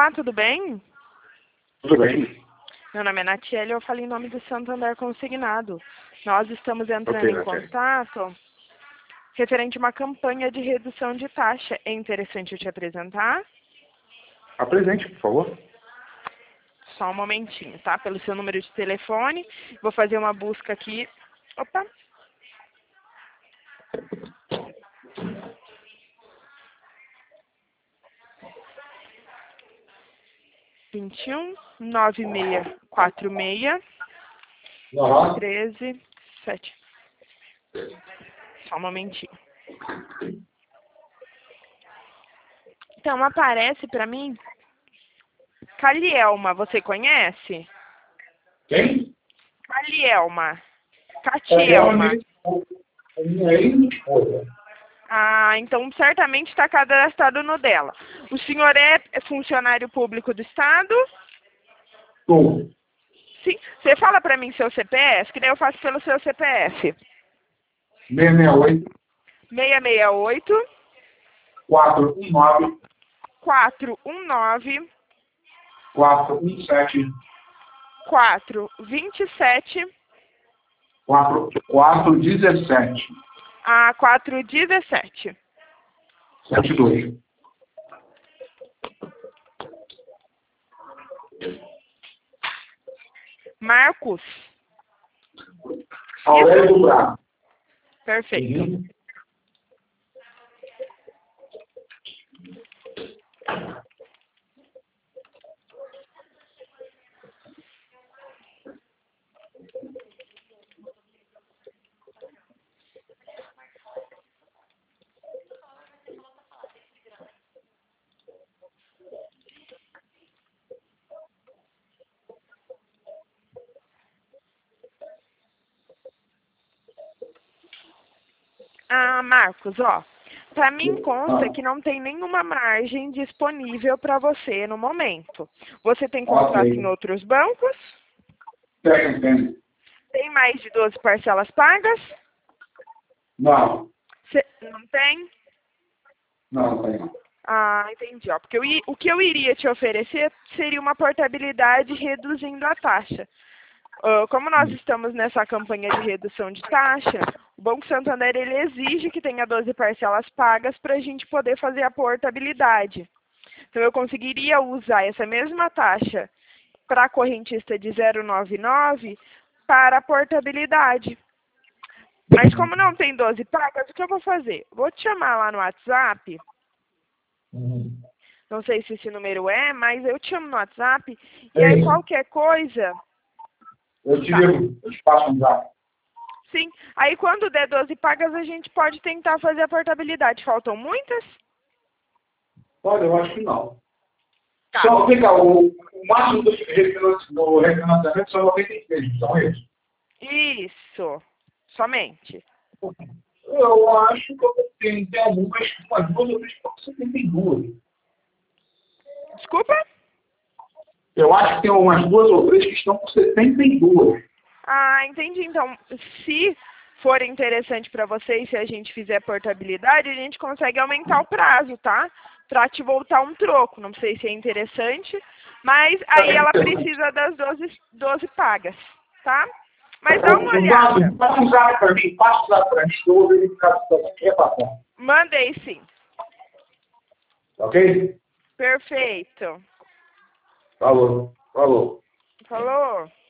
Olá, tudo bem? Tudo bem? Meu nome é Natiele e eu falo em nome do Santander Consignado. Nós estamos entrando Ok, em Natiele. contato referente a uma campanha de redução de taxa. É interessante eu te apresentar? Apresente, por favor. Só um momentinho, tá? Pelo seu número de telefone. Vou fazer uma busca aqui. Opa! Vinte e um 9646 Aham. 13 7. Só um momentinho. Então, aparece pra mim Calielma, você conhece? Quem? Calielma. Ela é Catielma. minha ex-esposa. Ah, então certamente está cadastrado no dela. O senhor é funcionário público do Estado? Tu. Sim. Você fala para mim seu CPF, que daí eu faço pelo seu CPF. 668 668 419 419 417 427 4417 a 417. 72. Marcos. Aurélio do Braga. Perfeito. Uhum. Ah, Marcos, ó. Para mim consta que não tem nenhuma margem disponível para você no momento. Você tem contrato em Ok. outros bancos? Tem. Tem mais de 12 parcelas pagas? Não. Não tem? Não tem. Ah, entendi. Ó, porque o que eu iria te oferecer seria uma portabilidade reduzindo a taxa. Como nós estamos nessa campanha de redução de taxa, o Banco Santander ele exige que tenha 12 parcelas pagas para a gente poder fazer a portabilidade. Então, eu conseguiria usar essa mesma taxa para a correntista de 099 para a portabilidade. Mas como não tem 12 pagas, o que eu vou fazer? Vou te chamar lá no WhatsApp. Uhum. Não sei se esse número mas eu te chamo no WhatsApp. E aí, qualquer coisa... Eu te Tá. digo, eu te passo um zap. Sim. Aí, quando der 12 pagas, a gente pode tentar fazer a portabilidade. Faltam muitas? Olha, eu acho que não. Tá. Só, vem cá, o máximo do refinanciamento são 93, são eles? Isso. Somente. Eu acho que tem algumas, umas duas ou três, você tem duas. Desculpa? Eu acho que tem umas duas ou três que estão com 72. Ah, entendi. Então, se for interessante para vocês, se a gente fizer portabilidade, a gente consegue aumentar o prazo, tá? Para te voltar um troco. Não sei se é interessante, mas aí ela precisa das 12 pagas, tá? Mas dá uma olhada. Passa um zap para mim, que eu vou verificar se você quer passar. Mandei sim. Ok? Perfeito. Falou. Falou?